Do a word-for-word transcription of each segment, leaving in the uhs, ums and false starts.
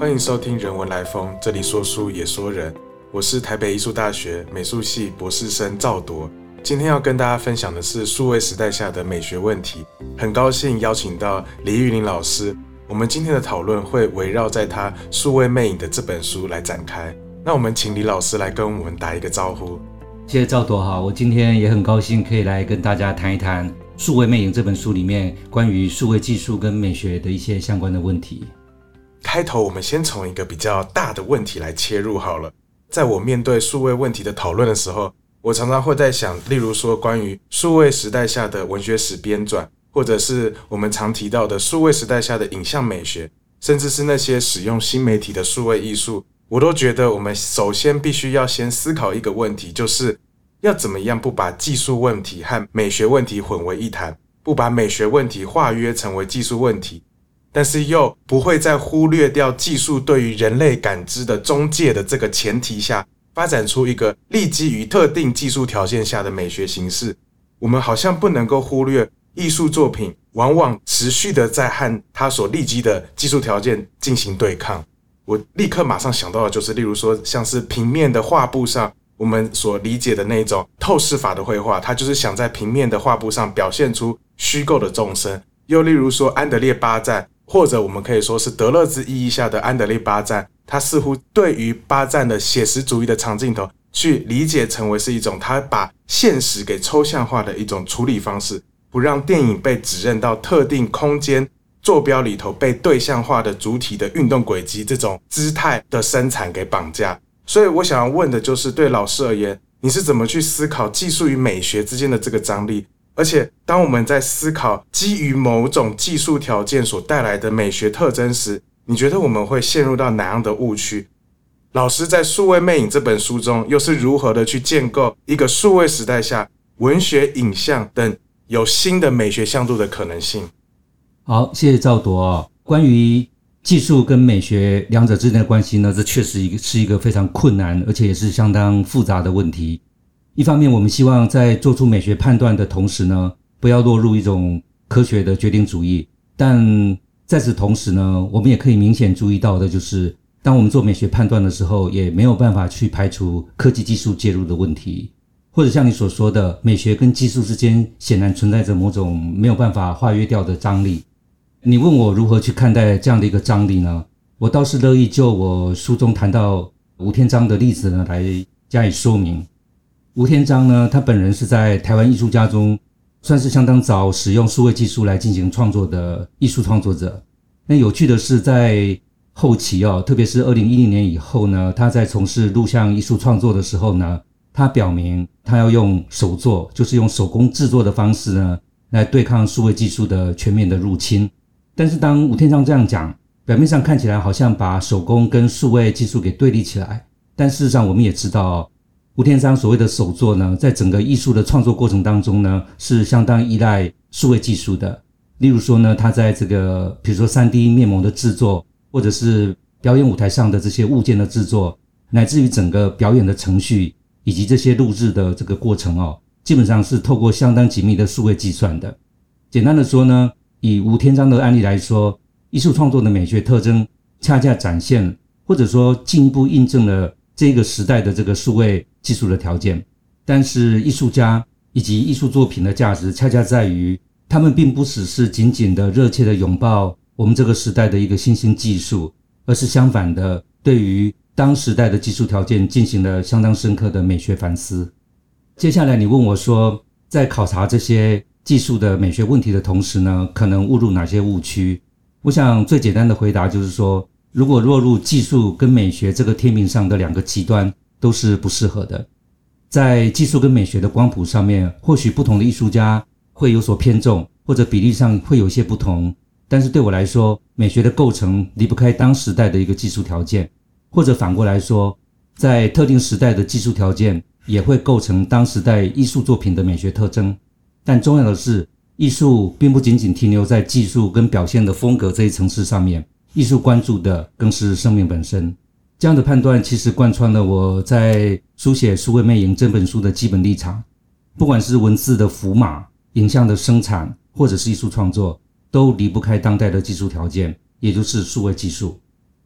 欢迎收听人文来风，这里说书也说人。我是台北艺术大学美术系博士生赵铎，今天要跟大家分享的是数位时代下的美学问题。很高兴邀请到李玉玲老师，我们今天的讨论会围绕在他《数位魅影》的这本书来展开。那我们请李老师来跟我们打一个招呼。 谢谢赵铎好，我今天也很高兴可以来跟大家谈一谈《数位魅影》这本书里面关于数位技术跟美学的一些相关的问题。 开头我们先从一个比较大的问题来切入好了。在我面对数位问题的讨论的时候，我常常会在想，例如说关于数位时代下的文学史编纂，或者是我们常提到的数位时代下的影像美学，甚至是那些使用新媒体的数位艺术，我都觉得我们首先必须要先思考一个问题，就是要怎么样不把技术问题和美学问题混为一谈，不把美学问题化约成为技术问题，但是又不会在忽略掉技术对于人类感知的中介的这个前提下，发展出一个立基于特定技术条件下的美学形式。我们好像不能够忽略艺术作品往往持续的在和它所立基的技术条件进行对抗。我立刻马上想到的就是，例如说像是平面的画布上我们所理解的那种透视法的绘画，它就是想在平面的画布上表现出虚构的众生。又例如说安德烈巴赞，或者我们可以说是德勒兹意义下的安德烈巴赞，他似乎对于巴赞的写实主义的长镜头去理解成为是一种他把现实给抽象化的一种处理方式，不让电影被指认到特定空间坐标里头被对象化的主体的运动轨迹这种姿态的生产给绑架。所以我想要问的就是，对老师而言，你是怎么去思考技术与美学之间的这个张力？而且当我们在思考基于某种技术条件所带来的美学特征时，你觉得我们会陷入到哪样的误区？老师在《数位魅影》这本书中又是如何的去建构一个数位时代下文学、影像等有新的美学向度的可能性？ 好，谢谢赵铎。关于技术跟美学两者之间的关系呢，这确实是一个非常困难而且也是相当复杂的问题。一方面我们希望在做出美学判断的同时呢，不要落入一种科学的决定主义，但在此同时呢，我们也可以明显注意到的就是，当我们做美学判断的时候，也没有办法去排除科技技术介入的问题，或者像你所说的，美学跟技术之间显然存在着某种没有办法化约掉的张力。你问我如何去看待这样的一个张力呢？我倒是乐意就我书中谈到吴天章的例子呢来加以说明。吴天章呢，他本人是在台湾艺术家中算是相当早使用数位技术来进行创作的艺术创作者。那有趣的是，在后期哦，特别是二零一零年以后呢，他在从事录像艺术创作的时候呢，他表明他要用手作，就是用手工制作的方式呢，来对抗数位技术的全面的入侵。但是当吴天章这样讲，表面上看起来好像把手工跟数位技术给对立起来，但事实上我们也知道，吴天章所谓的手作呢，在整个艺术的创作过程当中呢，是相当依赖数位技术的。例如说呢，他在这个比如说 三 D 面膜的制作，或者是表演舞台上的这些物件的制作，乃至于整个表演的程序以及这些录制的这个过程哦，基本上是透过相当紧密的数位计算的。简单的说呢，以吴天章的案例来说，艺术创作的美学特征恰恰展现或者说进一步印证了这个时代的这个数位技术的条件。但是艺术家以及艺术作品的价值恰恰在于，他们并不只是紧紧的热切的拥抱我们这个时代的一个新兴技术，而是相反的，对于当时代的技术条件进行了相当深刻的美学反思。接下来你问我说，在考察这些技术的美学问题的同时呢，可能误入哪些误区？我想最简单的回答就是说，如果落入技术跟美学这个天平上的两个极端，都是不适合的。在技术跟美学的光谱上面，或许不同的艺术家会有所偏重，或者比例上会有一些不同，但是对我来说，美学的构成离不开当时代的一个技术条件，或者反过来说，在特定时代的技术条件也会构成当时代艺术作品的美学特征。但重要的是，艺术并不仅仅停留在技术跟表现的风格这一层次上面，艺术关注的更是生命本身。这样的判断其实贯穿了我在书写《数位魅影》这本书的基本立场。不管是文字的符码、影像的生产，或者是艺术创作，都离不开当代的技术条件，也就是数位技术。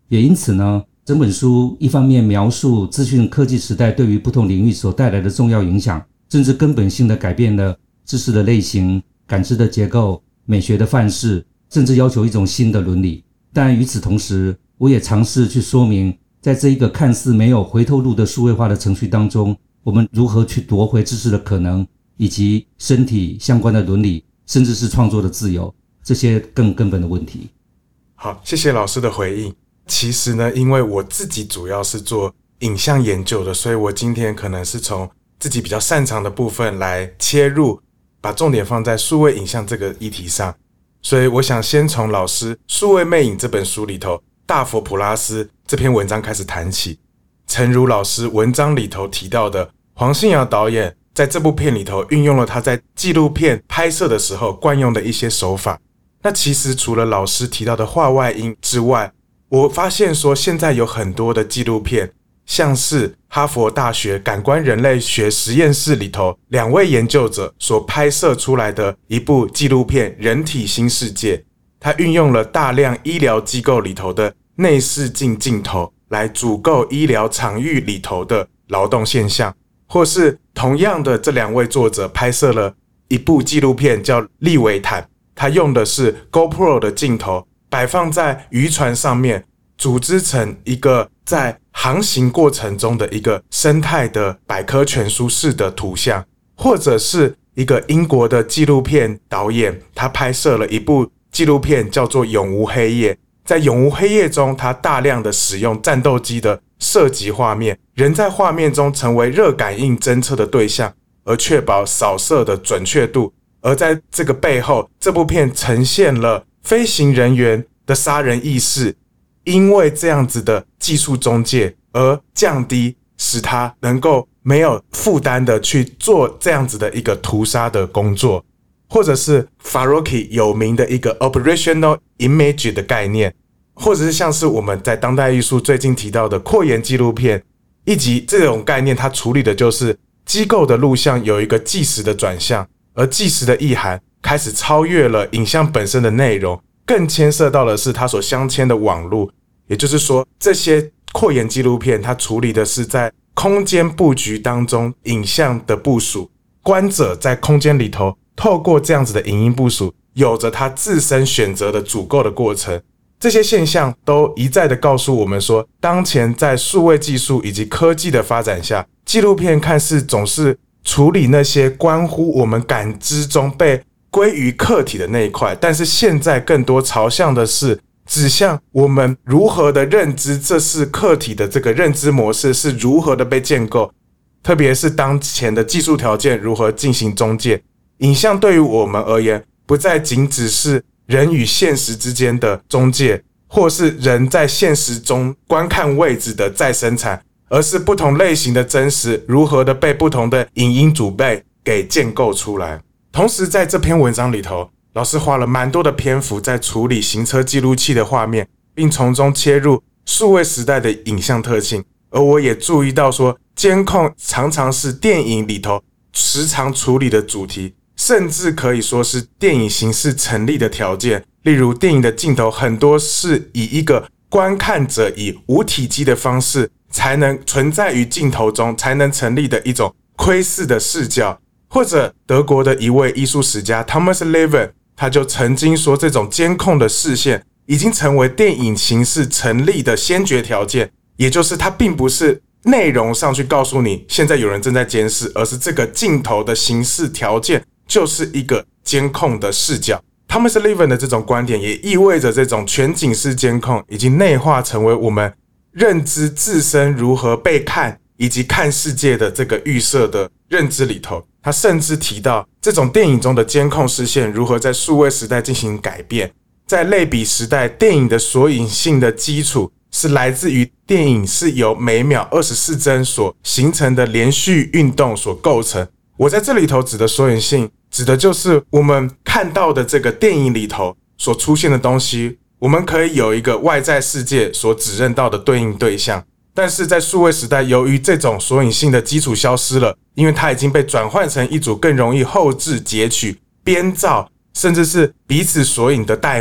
也因此呢，整本书一方面描述资讯科技时代对于不同领域所带来的重要影响，甚至根本性的改变了知识的类型、感知的结构、美学的范式，甚至要求一种新的伦理。但与此同时，我也尝试去说明，在这一个看似没有回头路的数位化的程序当中，我们如何去夺回知识的可能，以及身体相关的伦理，甚至是创作的自由，这些更根本的问题。 好，谢谢老师的回应。其实呢，因为我自己主要是做影像研究的，所以我今天可能是从自己比较擅长的部分来切入，把重点放在数位影像这个议题上。所以我想先从老师《数位魅影》这本书里头大佛普拉斯这篇文章开始谈起。诚如老师文章里头提到的，黄信尧导演在这部片里头运用了他在纪录片拍摄的时候惯用的一些手法。那其实除了老师提到的画外音之外，我发现说现在有很多的纪录片，像是哈佛大学感官人类学实验室里头两位研究者所拍摄出来的一部纪录片《人体新世界》，它运用了大量医疗机构里头的内视镜镜头来组构医疗场域里头的劳动现象。或是同样的，这两位作者拍摄了一部纪录片叫《利维坦》，它用的是 GoPro 的镜头摆放在渔船上面，组织成一个在航行过程中的一个生态的百科全书式的图像。或者是一个英国的纪录片导演，他拍摄了一部纪录片叫做《永无黑夜》。在《永无黑夜》中，他大量的使用战斗机的射击画面，人在画面中成为热感应侦测的对象，而确保扫射的准确度。而在这个背后，这部片呈现了飞行人员的杀人意识，因为这样子的技术中介而降低，使他能够没有负担的去做这样子的一个屠杀的工作。或者是 Farokhi 有名的一个 Operational Image 的概念，或者是像是我们在当代艺术最近提到的扩延纪录片，以及这种概念它处理的就是机构的录像有一个即时的转向，而即时的意涵开始超越了影像本身的内容，更牵涉到的是它所镶嵌的网路。也就是说，这些扩延纪录片它处理的是在空间布局当中影像的部署，观者在空间里头透过这样子的影音部署，有着他自身选择的组构的过程。这些现象都一再的告诉我们说，当前在数位技术以及科技的发展下，纪录片看似总是处理那些关乎我们感知中被归于客体的那一块，但是现在更多朝向的是指向我们如何的认知这是客体的这个认知模式是如何的被建构，特别是当前的技术条件如何进行中介。影像对于我们而言，不再仅只是人与现实之间的中介，或是人在现实中观看位置的再生产，而是不同类型的真实如何的被不同的影音主备给建构出来。同时在这篇文章里头，老师花了蛮多的篇幅在处理行车记录器的画面，并从中切入数位时代的影像特性。而我也注意到说，监控常常是电影里头时常处理的主题，甚至可以说是电影形式成立的条件。例如电影的镜头很多是以一个观看者以无体积的方式才能存在于镜头中，才能成立的一种窥视的视角。或者德国的一位艺术史家 Thomas Levin， 他就曾经说，这种监控的视线已经成为电影形式成立的先决条件，也就是它并不是内容上去告诉你现在有人正在监视，而是这个镜头的形式条件就是一个监控的视角。 Thomas Levin 的这种观点也意味着这种全景式监控已经内化成为我们认知自身如何被看以及看世界的这个预设的认知里头。他甚至提到这种电影中的监控视线如何在数位时代进行改变。在类比时代，电影的索引性的基础是来自于电影是由每秒二十四帧所形成的连续运动所构成。我在这里头指的索引性，指的就是我们看到的这个电影里头所出现的东西，我们可以有一个外在世界所指认到的对应对象。但是在数位时代，由于这种索引性的基础消失了，因为它已经被转换成一组更容易后置、截取、编造，甚至是彼此索引的代码，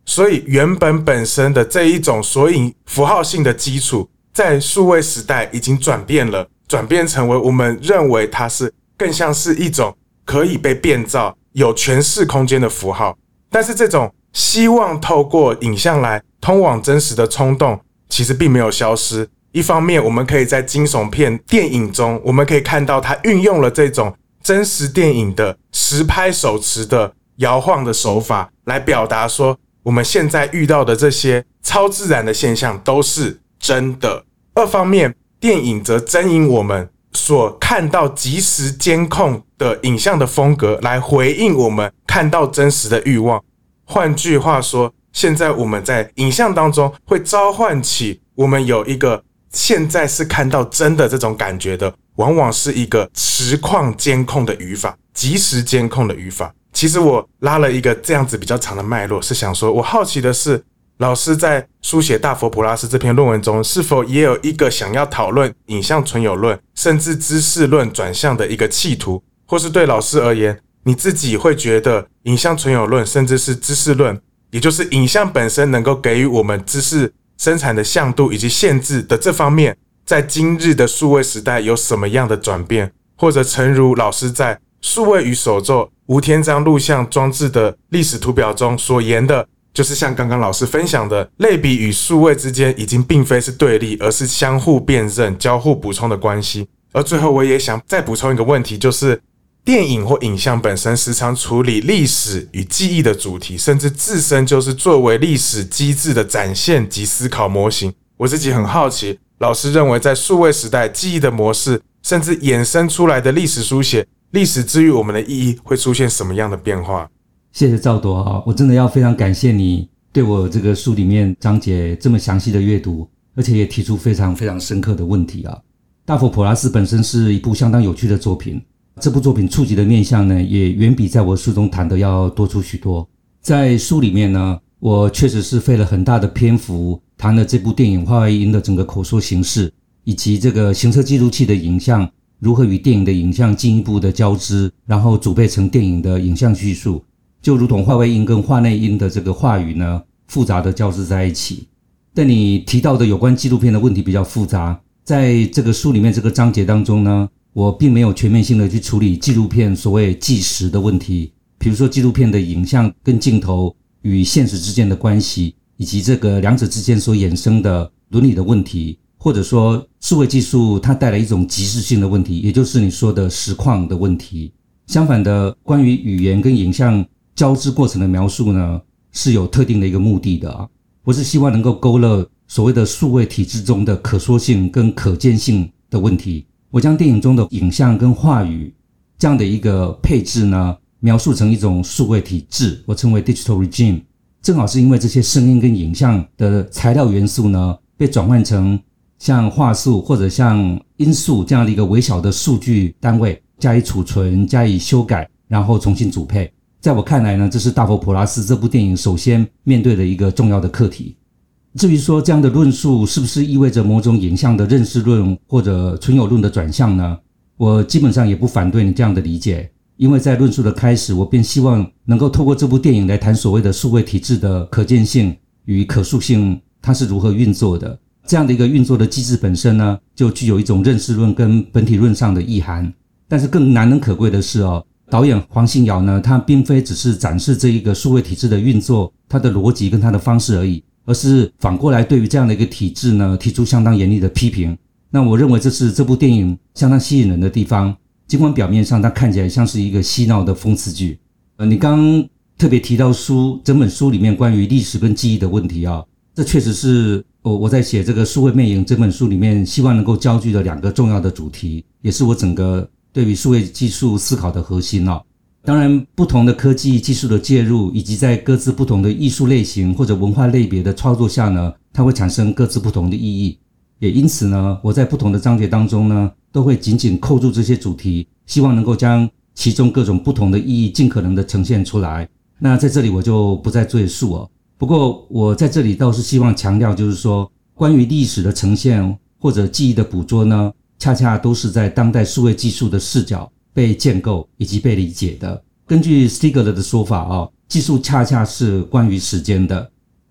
所以原本本身的这一种索引符号性的基础，在数位时代已经转变了，转变成为我们认为它是更像是一种可以被变造、有诠释空间的符号。但是这种希望透过影像来通往真实的冲动，其实并没有消失。一方面，我们可以在惊悚片电影中，我们可以看到它运用了这种真实电影的实拍手持的摇晃的手法，来表达说我们现在遇到的这些超自然的现象都是真的。二方面，电影则征引我们所看到即时监控的影像的风格，来回应我们看到真实的欲望。换句话说，现在我们在影像当中会召唤起我们有一个现在是看到真的这种感觉的，往往是一个实况监控的语法，即时监控的语法。其实我拉了一个这样子比较长的脉络，是想说我好奇的是，老师在书写大佛普拉斯这篇论文中，是否也有一个想要讨论影像存有论甚至知识论转向的一个企图，或是对老师而言，你自己会觉得影像存有论甚至是知识论，也就是影像本身能够给予我们知识生产的向度以及限制的这方面，在今日的数位时代有什么样的转变？或者诚如老师在数位与手咒无天章录像装置的历史图表中所言的，就是像刚刚老师分享的，类比与数位之间已经并非是对立，而是相互辨认、交互补充的关系。而最后我也想再补充一个问题，就是电影或影像本身时常处理历史与记忆的主题，甚至自身就是作为历史机制的展现及思考模型。我自己很好奇，老师认为在数位时代，记忆的模式甚至衍生出来的历史书写，历史之于我们的意义会出现什么样的变化？ 谢谢赵铎啊，我真的要非常感谢你对我这个书里面章节这么详细的阅读，而且也提出非常非常深刻的问题啊。大佛普拉斯本身是一部相当有趣的作品，这部作品触及的面向呢，也远比在我书中谈的要多出许多。在书里面呢，我确实是费了很大的篇幅谈了这部电影话外音的整个口说形式，以及这个行车记录器的影像如何与电影的影像进一步的交织，然后组配成电影的影像叙述，就如同话外音跟话内音的这个话语呢，复杂的交织在一起。但你提到的有关纪录片的问题比较复杂，在这个书里面这个章节当中呢，我并没有全面性的去处理纪录片所谓纪实的问题，比如说纪录片的影像跟镜头与现实之间的关系，以及这个两者之间所衍生的伦理的问题，或者说数位技术它带来一种即时性的问题，也就是你说的实况的问题。相反的，关于语言跟影像交织过程的描述呢，是有特定的一个目的的啊。我是希望能够勾勒所谓的数位体制中的可说性跟可见性的问题。我将电影中的影像跟话语这样的一个配置呢，描述成一种数位体制，我称为 digital regime。 正好是因为这些声音跟影像的材料元素呢，被转换成像画素或者像音素这样的一个微小的数据单位，加以储存，加以修改，然后重新组配。在我看来呢，这是大佛普拉斯这部电影首先面对的一个重要的课题。至于说这样的论述是不是意味着某种影像的认识论或者存有论的转向呢？我基本上也不反对你这样的理解，因为在论述的开始，我便希望能够透过这部电影来谈所谓的数位体制的可见性与可塑性，它是如何运作的。这样的一个运作的机制本身呢，就具有一种认识论跟本体论上的意涵。但是更难能可贵的是哦，导演黄信尧呢，他并非只是展示这一个数位体制的运作，它的逻辑跟它的方式而已，而是反过来对于这样的一个体制呢，提出相当严厉的批评。那我认为这是这部电影相当吸引人的地方，尽管表面上它看起来像是一个嬉闹的讽刺剧。呃，你刚刚特别提到书整本书里面关于历史跟记忆的问题啊，这确实是我我在写这个数位魅影这本书里面希望能够焦聚的两个重要的主题，也是我整个对于数位技术思考的核心啊。当然，不同的科技技术的介入，以及在各自不同的艺术类型或者文化类别的操作下呢，它会产生各自不同的意义。也因此呢，我在不同的章节当中呢，都会紧紧扣住这些主题，希望能够将其中各种不同的意义尽可能的呈现出来。那在这里我就不再赘述了。不过我在这里倒是希望强调，就是说关于历史的呈现或者记忆的捕捉呢，恰恰都是在当代数位技术的视角被建构以及被理解的。根据 Stigler 的说法啊，技术恰恰是关于时间的，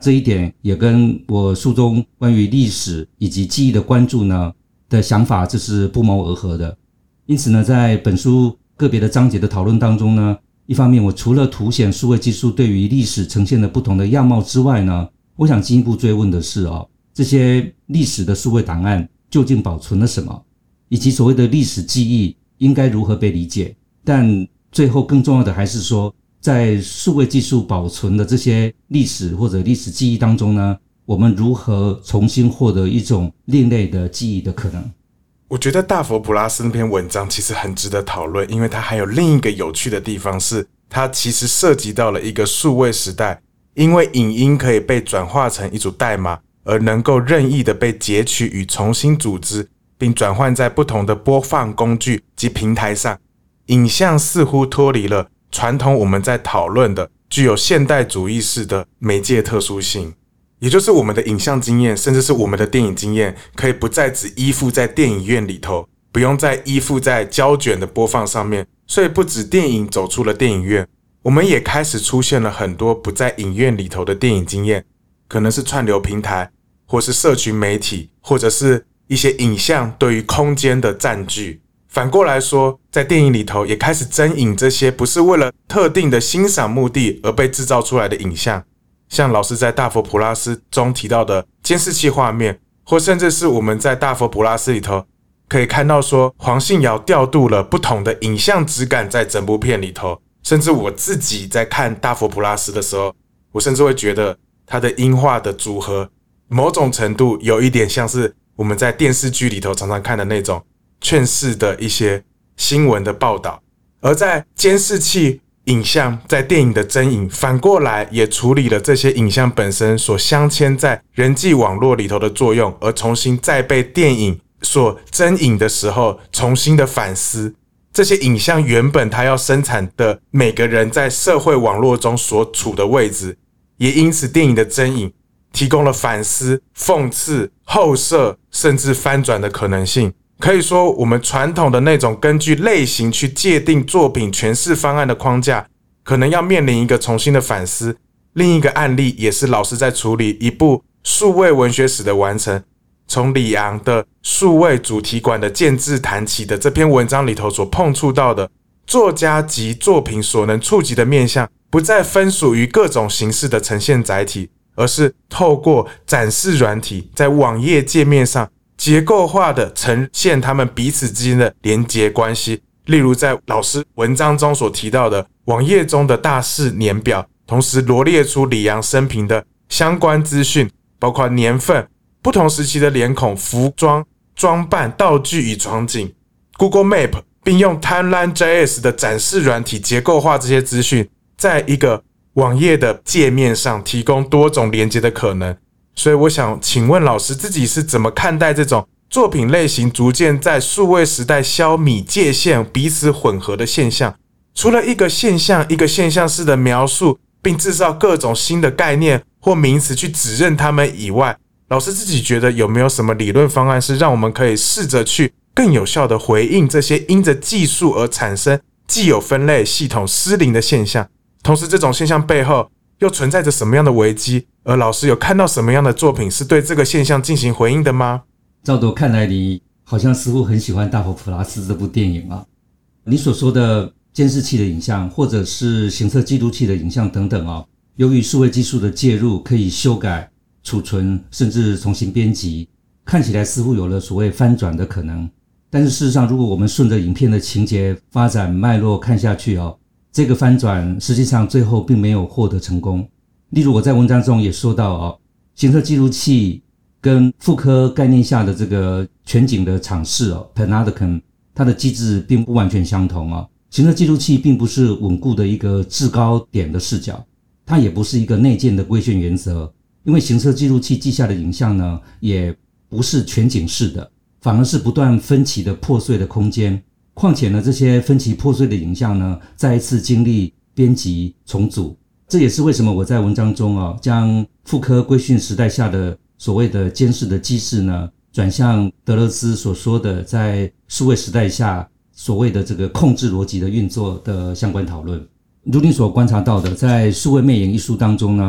这一点也跟我书中关于历史以及记忆的关注呢的想法，这是不谋而合的。因此呢，在本书个别的章节的讨论当中呢，一方面我除了凸显数位技术对于历史呈现的不同的样貌之外呢，我想进一步追问的是哦，这些历史的数位档案究竟保存了什么，以及所谓的历史记忆应该如何被理解。但最后更重要的还是说，在数位技术保存的这些历史或者历史记忆当中呢，我们如何重新获得一种另类的记忆的可能。 我觉得大佛普拉斯那篇文章其实很值得讨论，因为它还有另一个有趣的地方是，它其实涉及到了一个数位时代，因为影音可以被转化成一组代码，而能够任意的被截取与重新组织，并转换在不同的播放工具及平台上。影像似乎脱离了传统我们在讨论的具有现代主义式的媒介特殊性，也就是我们的影像经验，甚至是我们的电影经验，可以不再只依附在电影院里头，不用再依附在胶卷的播放上面。所以不止电影走出了电影院，我们也开始出现了很多不在影院里头的电影经验，可能是串流平台，或是社群媒体，或者是一些影像对于空间的占据。反过来说，在电影里头也开始征引这些不是为了特定的欣赏目的而被制造出来的影像，像老师在大佛普拉斯中提到的监视器画面，或甚至是我们在大佛普拉斯里头可以看到说黄信尧调度了不同的影像质感在整部片里头。甚至我自己在看大佛普拉斯的时候，我甚至会觉得它的音画的组合某种程度有一点像是我们在电视剧里头常常看的那种劝世的一些新闻的报道。而在监视器影像在电影的征引，反过来也处理了这些影像本身所镶嵌在人际网络里头的作用，而重新再被电影所征引的时候重新的反思这些影像原本它要生产的每个人在社会网络中所处的位置，也因此电影的征引提供了反思、讽刺、后设甚至翻转的可能性。可以说我们传统的那种根据类型去界定作品诠释方案的框架，可能要面临一个重新的反思。另一个案例也是老师在处理一部数位文学史的完成，从李昂的数位主题馆的建制谈起的这篇文章里头所碰触到的作家及作品所能触及的面向，不再分属于各种形式的呈现载体，而是透过展示软体在网页界面上结构化的呈现他们彼此之间的连结关系。例如在老师文章中所提到的网页中的大事年表，同时罗列出李昂生平的相关资讯，包括年份、不同时期的脸孔、服装、装扮、道具与场景。 Google Map 并用 Timeline.js 的展示软体结构化这些资讯，在一个网页的界面上提供多种连接的可能。所以我想请问老师自己是怎么看待这种作品类型逐渐在数位时代消弭界限、彼此混合的现象？除了一个现象一个现象式的描述，并制造各种新的概念或名词去指认它们以外，老师自己觉得有没有什么理论方案是让我们可以试着去更有效的回应这些因着技术而产生既有分类系统失灵的现象？同时这种现象背后又存在着什么样的危机？而老师有看到什么样的作品是对这个现象进行回应的吗？ 赵铎，看来你好像似乎很喜欢大佛普拉斯这部电影啊。你所说的监视器的影像，或者是行车记录器的影像等等啊，由于数位技术的介入，可以修改、储存，甚至重新编辑，看起来似乎有了所谓翻转的可能。但是事实上，如果我们顺着影片的情节发展脉络看下去哦，这个翻转实际上最后并没有获得成功。例如我在文章中也说到哦，行车记录器跟复刻概念下的这个全景的场视哦 Panopticon， 它的机制并不完全相同哦。行车记录器并不是稳固的一个制高点的视角，它也不是一个内建的规训原则，因为行车记录器记下的影像呢，也不是全景式的，反而是不断分歧的破碎的空间。况且呢，这些分歧破碎的影像呢，再一次经历编辑重组。这也是为什么我在文章中啊，将复刻规训时代下的所谓的监视的机制呢，转向德勒兹所说的在数位时代下所谓的这个控制逻辑的运作的相关讨论。如你所观察到的，在数位魅影一书当中呢，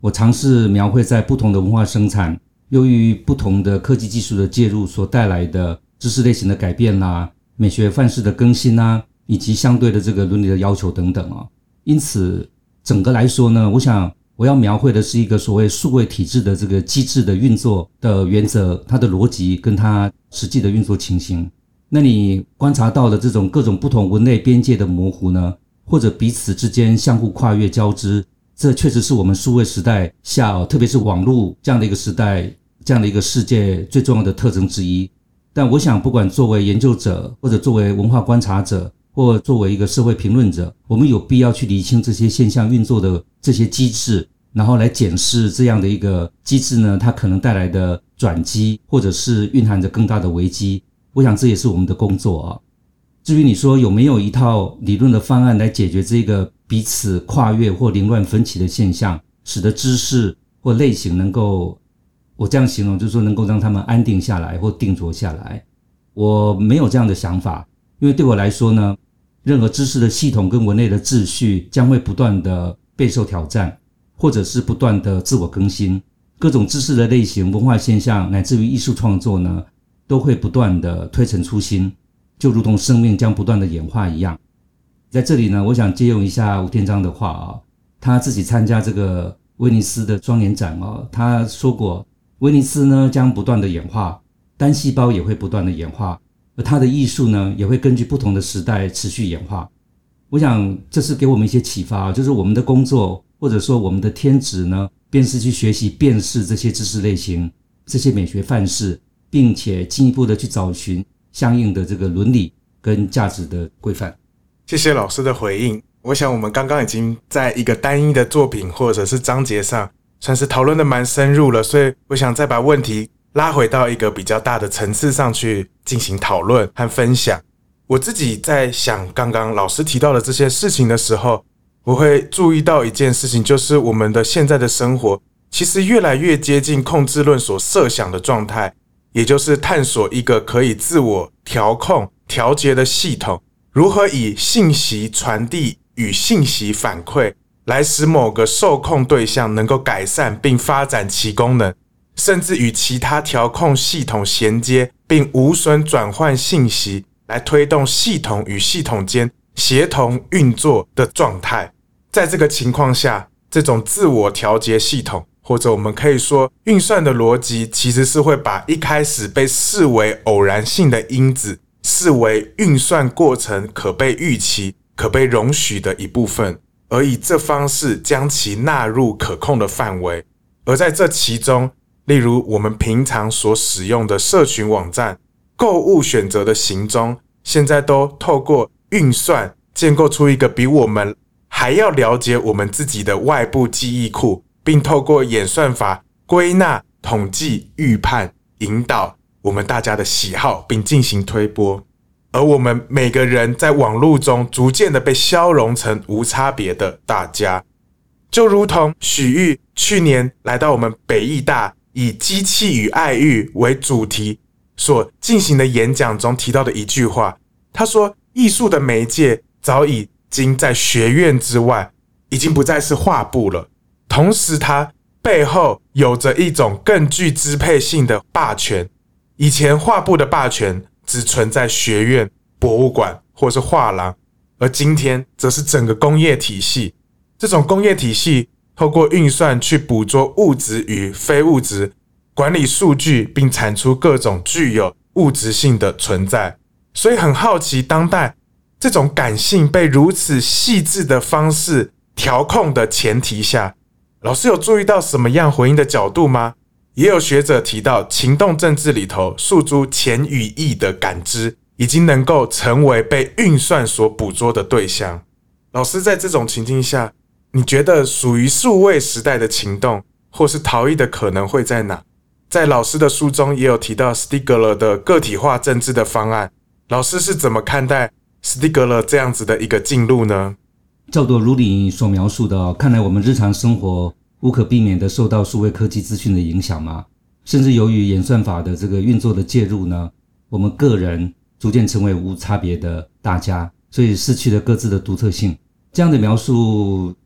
我尝试描绘在不同的文化生产，由于不同的科技技术的介入所带来的知识类型的改变啦，美学范式的更新啦，以及相对的这个伦理的要求等等啊。因此整个来说呢，我想我要描绘的是一个所谓数位体制的这个机制的运作的原则，它的逻辑跟它实际的运作情形。那你观察到的这种各种不同文类边界的模糊呢，或者彼此之间相互跨越交织，这确实是我们数位时代下，特别是网络这样的一个时代，这样的一个世界最重要的特征之一。但我想不管作为研究者，或者作为文化观察者，或作为一个社会评论者，我们有必要去厘清这些现象运作的这些机制，然后来检视这样的一个机制呢，它可能带来的转机，或者是蕴含着更大的危机。我想这也是我们的工作啊。至于你说有没有一套理论的方案来解决这个彼此跨越或凌乱分歧的现象，使得知识或类型能够，我这样形容就是说能够让他们安定下来或定着下来，我没有这样的想法。因为对我来说呢，任何知识的系统跟文类的秩序将会不断的备受挑战，或者是不断的自我更新。各种知识的类型、文化现象乃至于艺术创作呢，都会不断的推陈出新，就如同生命将不断的演化一样。在这里呢，我想借用一下吴天章的话啊，他自己参加这个威尼斯的双年展啊，他说过，威尼斯呢将不断的演化，单细胞也会不断的演化，而他的艺术呢也会根据不同的时代持续演化。我想这是给我们一些启发，就是我们的工作或者说我们的天职呢，便是去学习辨识这些知识类型、这些美学范式，并且进一步的去找寻相应的这个伦理跟价值的规范。 谢谢老师的回应。我想我们刚刚已经在一个单一的作品或者是章节上算是讨论的蛮深入了，所以我想再把问题拉回到一个比较大的层次上去进行讨论和分享。我自己在想刚刚老师提到的这些事情的时候，我会注意到一件事情，就是我们的现在的生活其实越来越接近控制论所设想的状态，也就是探索一个可以自我调控调节的系统，如何以信息传递与信息反馈来使某个受控对象能够改善并发展其功能，甚至与其他调控系统衔接并无损转换信息，来推动系统与系统间协同运作的状态。在这个情况下，这种自我调节系统，或者我们可以说运算的逻辑，其实是会把一开始被视为偶然性的因子视为运算过程可被预期、可被容许的一部分，而以这方式将其纳入可控的范围。而在这其中，例如我们平常所使用的社群网站、购物选择的行踪，现在都透过运算建构出一个比我们还要了解我们自己的外部记忆库，并透过演算法归纳、统计、预判、引导我们大家的喜好，并进行推播。而我们每个人在网络中逐渐的被消融成无差别的大家，就如同许玉去年来到我们北艺大以机器与爱欲为主题所进行的演讲中提到的一句话，他说艺术的媒介早已经在学院之外，已经不再是画布了，同时它背后有着一种更具支配性的霸权。以前画布的霸权只存在学院、博物馆或是画廊，而今天则是整个工业体系。这种工业体系透过运算去捕捉物质与非物质，管理数据，并产出各种具有物质性的存在。所以很好奇，当代这种感性被如此细致的方式调控的前提下，老师有注意到什么样回应的角度吗？也有学者提到，情动政治里头诉诸潜与意的感知，已经能够成为被运算所捕捉的对象。老师在这种情境下，你觉得属于数位时代的情动或是逃逸的可能会在哪？在老师的书中也有提到斯蒂格勒的个体化政治的方案，老师是怎么看待斯蒂格勒这样子的一个进路呢？ 照多如你所描述的、哦、看来我们日常生活无可避免的受到数位科技资讯的影响嘛，甚至由于演算法的这个运作的介入呢，我们个人逐渐成为无差别的大家，所以失去了各自的独特性。这样的描述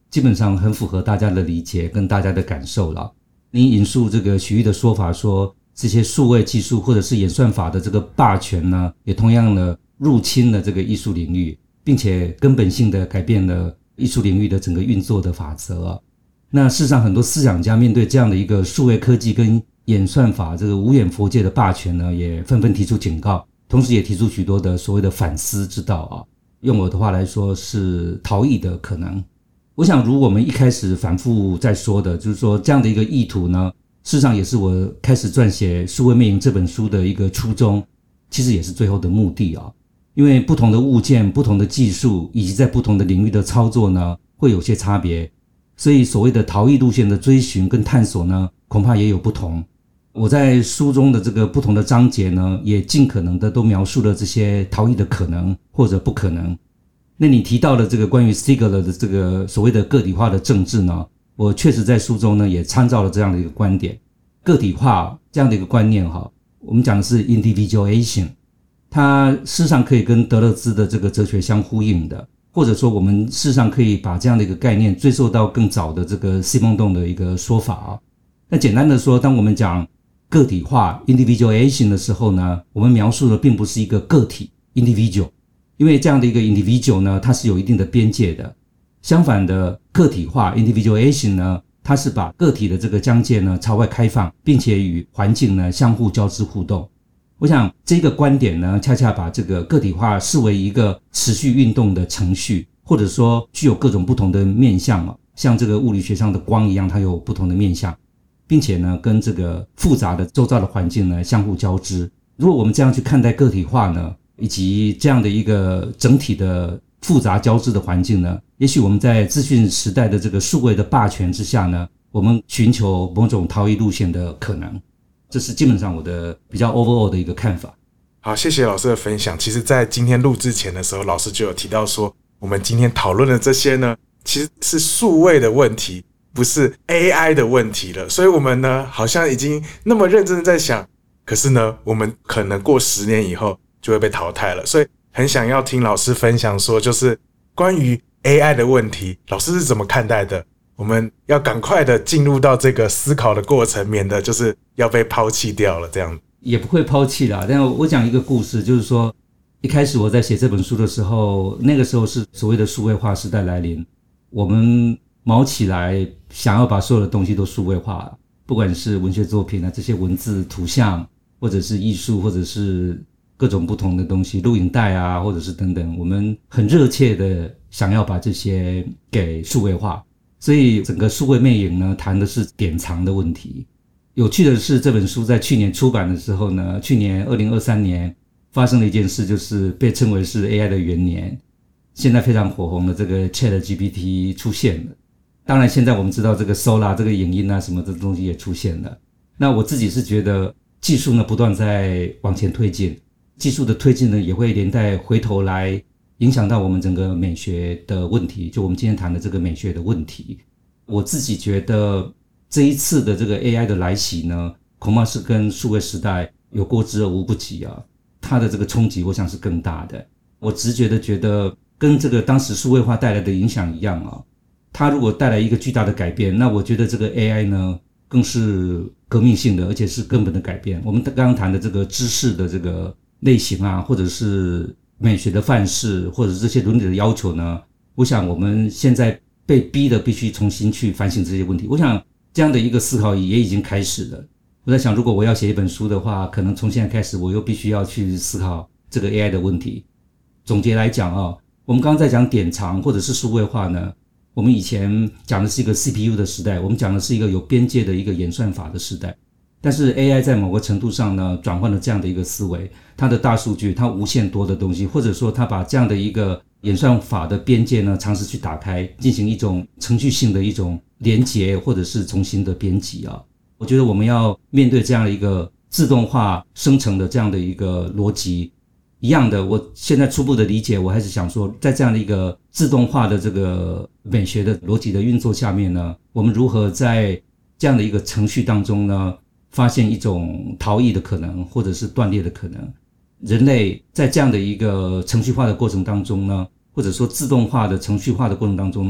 基本上很符合大家的理解跟大家的感受了。您引述这个许玉的说法说，这些数位技术或者是演算法的这个霸权呢，也同样的入侵了这个艺术领域，并且根本性的改变了艺术领域的整个运作的法则。那事实上很多思想家面对这样的一个数位科技跟演算法这个无远弗届的霸权呢，也纷纷提出警告，同时也提出许多的所谓的反思之道啊，用我的话来说是逃逸的可能。我想如我们一开始反复在说的，就是说这样的一个意图呢，事实上也是我开始撰写《数位魅影》这本书的一个初衷，其实也是最后的目的啊。因为不同的物件、不同的技术以及在不同的领域的操作呢，会有些差别，所以所谓的逃逸路线的追寻跟探索呢，恐怕也有不同。我在书中的这个不同的章节呢，也尽可能的都描述了这些逃逸的可能或者不可能。那你提到的这个关于 Stigler 的这个所谓的个体化的政治呢，我确实在书中呢也参照了这样的一个观点。个体化这样的一个观念哈，我们讲的是 individuation， 它事实上可以跟德勒兹的这个哲学相呼应的，或者说我们事实上可以把这样的一个概念追溯到更早的这个西蒙洞的一个说法啊。那简单的说，当我们讲个体化 individuation 的时候呢，我们描述的并不是一个个体 individual，因为这样的一个 individual 呢，它是有一定的边界的。相反的，个体化 individuation 呢，它是把个体的这个疆界呢朝外开放，并且与环境呢相互交织互动。我想这个观点呢，恰恰把这个个体化视为一个持续运动的程序，或者说具有各种不同的面向啊，像这个物理学上的光一样，它有不同的面向，并且呢跟这个复杂的周遭的环境呢相互交织。如果我们这样去看待个体化呢，以及这样的一个整体的复杂交织的环境呢，也许我们在资讯时代的这个数位的霸权之下呢，我们寻求某种逃逸路线的可能。这是基本上我的比较 overall 的一个看法。 好，谢谢老师的分享。其实在今天录之前的时候，老师就有提到说，我们今天讨论的这些呢，其实是数位的问题，不是 A I 的问题了。所以我们呢好像已经那么认真的在想，可是呢我们可能过十年以后就会被淘汰了。所以很想要听老师分享说，就是关于 A I 的问题，老师是怎么看待的？我们要赶快的进入到这个思考的过程，免得就是要被抛弃掉了这样。 也不会抛弃啦，但我讲一个故事，就是说一开始我在写这本书的时候，那个时候是所谓的数位化时代来临，我们卯起来想要把所有的东西都数位化，不管是文学作品啊，这些文字图像，或者是艺术，或者是各种不同的东西，录影带啊，或者是等等，我们很热切的想要把这些给数位化。所以整个数位魅影呢，谈的是典藏的问题。有趣的是，这本书在去年出版的时候呢，去年二零二三年发生了一件事，就是被称为是 A I 的元年。现在非常火红的这个 Chat G P T 出现了。当然现在我们知道这个 Solar 这个影音啊什么的东西也出现了。那我自己是觉得技术呢不断在往前推进，技术的推进呢也会连带回头来影响到我们整个美学的问题，就我们今天谈的这个美学的问题。我自己觉得这一次的这个 A I 的来袭呢，恐怕是跟数位时代有过之而无不及啊，它的这个冲击我想是更大的。我直觉的觉得跟这个当时数位化带来的影响一样啊，它如果带来一个巨大的改变，那我觉得这个 A I 呢更是革命性的，而且是根本的改变。我们刚刚谈的这个知识的这个类型啊，或者是美学的范式，或者是这些伦理的要求呢，我想我们现在被逼的必须重新去反省这些问题。我想这样的一个思考也已经开始了。我在想，如果我要写一本书的话，可能从现在开始我又必须要去思考这个 A I 的问题。总结来讲啊，我们刚刚在讲典藏或者是数位化呢，我们以前讲的是一个 C P U 的时代，我们讲的是一个有边界的一个演算法的时代。但是 A I 在某个程度上呢，转换了这样的一个思维，它的大数据，它无限多的东西，或者说它把这样的一个演算法的边界呢，尝试去打开，进行一种程序性的一种连结，或者是重新的编辑啊。我觉得我们要面对这样的一个自动化生成的这样的一个逻辑，一样的，我现在初步的理解，我还是想说，在这样的一个自动化的这个美学的逻辑的运作下面呢，我们如何在这样的一个程序当中呢，发现一种逃逸的可能，或者是断裂的可能。人类在这样的一个程序化的过程当中呢，或者说自动化的程序化的过程当中呢，我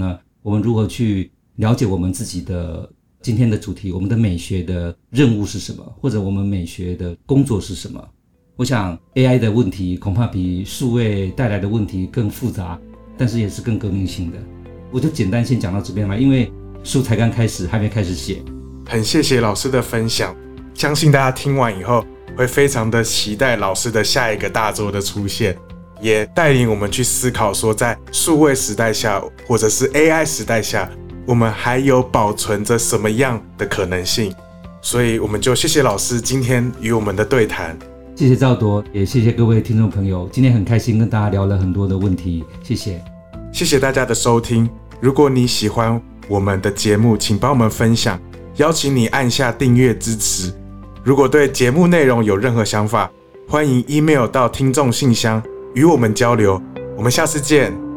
我们如何去了解我们自己的今天的主题，我们的美学的任务是什么，或者我们美学的工作是什么。我想 A I 的问题恐怕比数位带来的问题更复杂，但是也是更革命性的。我就简单先讲到这边吧，因为书才刚开始，还没开始写。 很谢谢老师的分享，相信大家听完以后会非常的期待老师的下一个大作的出现，也带领我们去思考说，在数位时代下或者是 A I 时代下，我们还有保存着什么样的可能性。所以我们就谢谢老师今天与我们的对谈。 谢谢赵铎，也谢谢各位听众朋友，今天很开心跟大家聊了很多的问题，谢谢。 谢谢大家的收听，如果你喜欢我们的节目，请帮我们分享，邀请你按下订阅支持。如果对节目内容有任何想法，欢迎 email 到听众信箱与我们交流。我们下次见。